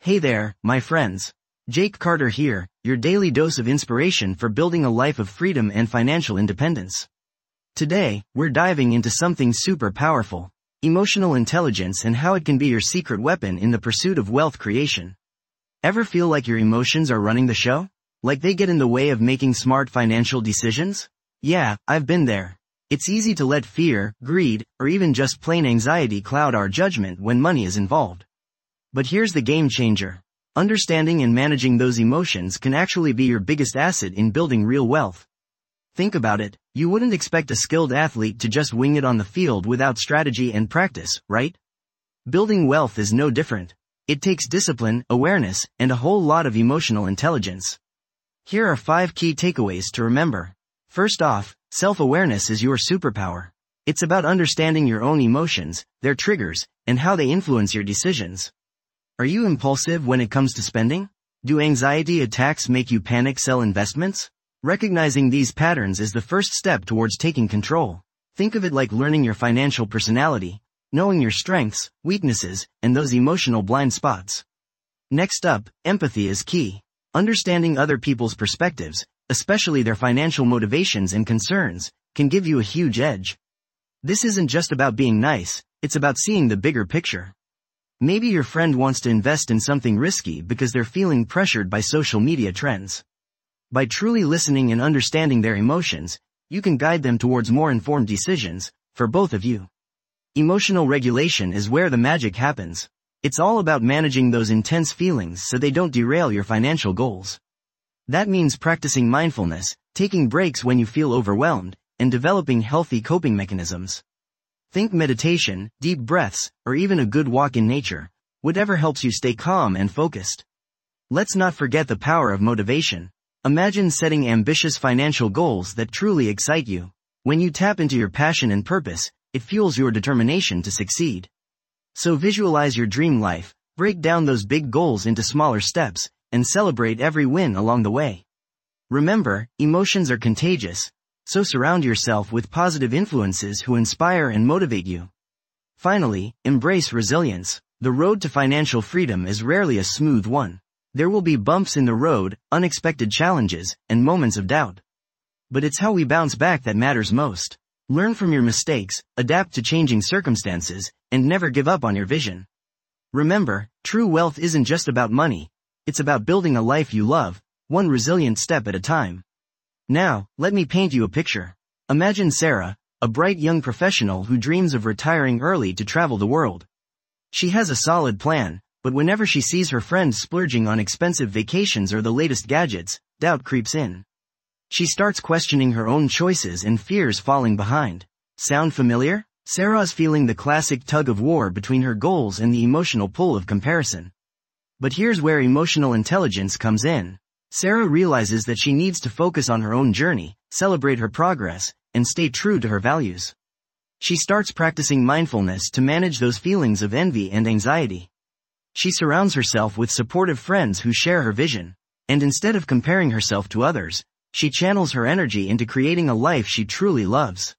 Hey there, my friends. Jake Carter here, your daily dose of inspiration for building a life of freedom and financial independence. Today, we're diving into something super powerful: emotional intelligence and how it can be your secret weapon in the pursuit of wealth creation. Ever feel like your emotions are running the show? Like they get in the way of making smart financial decisions? Yeah, I've been there. It's easy to let fear, greed, or even just plain anxiety cloud our judgment when money is involved. But here's the game changer. Understanding and managing those emotions can actually be your biggest asset in building real wealth. Think about it, you wouldn't expect a skilled athlete to just wing it on the field without strategy and practice, right? Building wealth is no different. It takes discipline, awareness, and a whole lot of emotional intelligence. Here are 5 key takeaways to remember. First off, self-awareness is your superpower. It's about understanding your own emotions, their triggers, and how they influence your decisions. Are you impulsive when it comes to spending? Do anxiety attacks make you panic sell investments? Recognizing these patterns is the first step towards taking control. Think of it like learning your financial personality, knowing your strengths, weaknesses, and those emotional blind spots. Next up, empathy is key. Understanding other people's perspectives, especially their financial motivations and concerns, can give you a huge edge. This isn't just about being nice, it's about seeing the bigger picture. Maybe your friend wants to invest in something risky because they're feeling pressured by social media trends. By truly listening and understanding their emotions, you can guide them towards more informed decisions, for both of you. Emotional regulation is where the magic happens. It's all about managing those intense feelings so they don't derail your financial goals. That means practicing mindfulness, taking breaks when you feel overwhelmed, and developing healthy coping mechanisms. Think meditation, deep breaths, or even a good walk in nature, whatever helps you stay calm and focused. Let's not forget the power of motivation. Imagine setting ambitious financial goals that truly excite you. When you tap into your passion and purpose, it fuels your determination to succeed. So visualize your dream life, break down those big goals into smaller steps, and celebrate every win along the way. Remember, emotions are contagious. So surround yourself with positive influences who inspire and motivate you. Finally, embrace resilience. The road to financial freedom is rarely a smooth one. There will be bumps in the road, unexpected challenges, and moments of doubt. But it's how we bounce back that matters most. Learn from your mistakes, adapt to changing circumstances, and never give up on your vision. Remember, true wealth isn't just about money. It's about building a life you love, one resilient step at a time. Now, let me paint you a picture. Imagine Sarah, a bright young professional who dreams of retiring early to travel the world. She has a solid plan, but whenever she sees her friends splurging on expensive vacations or the latest gadgets, doubt creeps in. She starts questioning her own choices and fears falling behind. Sound familiar? Sarah's feeling the classic tug of war between her goals and the emotional pull of comparison. But here's where emotional intelligence comes in. Sarah realizes that she needs to focus on her own journey, celebrate her progress, and stay true to her values. She starts practicing mindfulness to manage those feelings of envy and anxiety. She surrounds herself with supportive friends who share her vision, and instead of comparing herself to others, she channels her energy into creating a life she truly loves.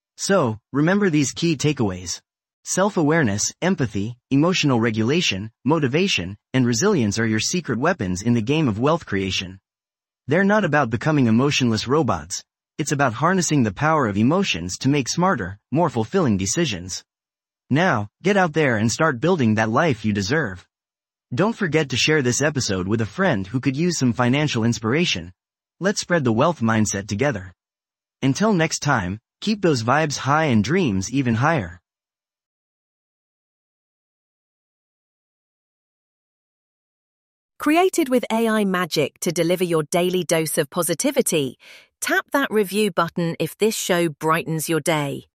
So, remember these key takeaways. Self-awareness, empathy, emotional regulation, motivation, and resilience are your secret weapons in the game of wealth creation. They're not about becoming emotionless robots. It's about harnessing the power of emotions to make smarter, more fulfilling decisions. Now, get out there and start building that life you deserve. Don't forget to share this episode with a friend who could use some financial inspiration. Let's spread the wealth mindset together. Until next time, keep those vibes high and dreams even higher. Created with AI magic to deliver your daily dose of positivity, tap that review button if this show brightens your day.